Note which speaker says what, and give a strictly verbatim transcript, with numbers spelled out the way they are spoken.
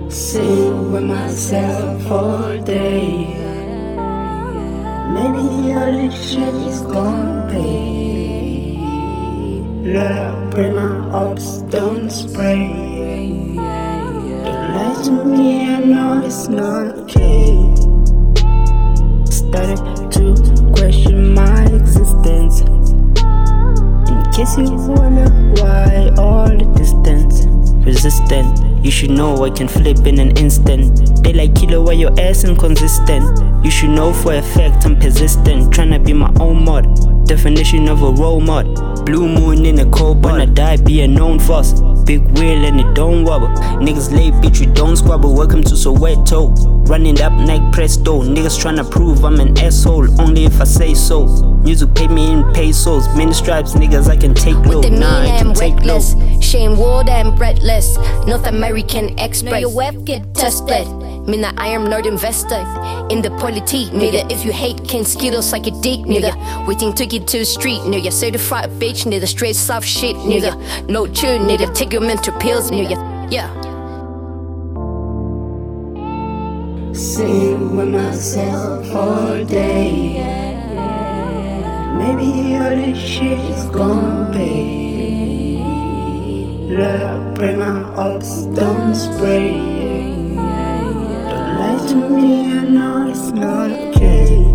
Speaker 1: Sing with myself all day. Maybe all this shit is gonna pay. Love, pray my ups don't spray. Don't lie to me, I know it's not okay. Started to question my existence. In case you wonder why all the distance. Resistant, you should know I can flip in an instant. They like killer why your ass inconsistent. You should know for a fact I'm persistent. Tryna be my own mod, definition of a role mod. Blue moon in a cold when I die, be a known force. Big wheel and it don't wobble. Niggas late, bitch, we don't squabble. Welcome to Soweto. Running up like presto. Niggas tryna prove I'm an asshole, only if I say so. Music pay me in pesos. Many stripes, niggas I can take low.
Speaker 2: With the mean
Speaker 1: nah, I can
Speaker 2: and
Speaker 1: take low.
Speaker 2: reckless, Shane Ward and breathless, North American Express. Know your web get tested. Me not I am not invested in the politique, nigga. If you hate, can skittles like a dick, nigga. Waiting to get to the street, nigga. Certified bitch, nigga. Straight soft shit, nigga. No chew, nigga. Take your mental pills, nigga. Yeah.
Speaker 1: Sing with myself all day. Maybe all this shit is gonna pay. Love, pray my ups don't spray. Don't lie to me, I know it's not okay.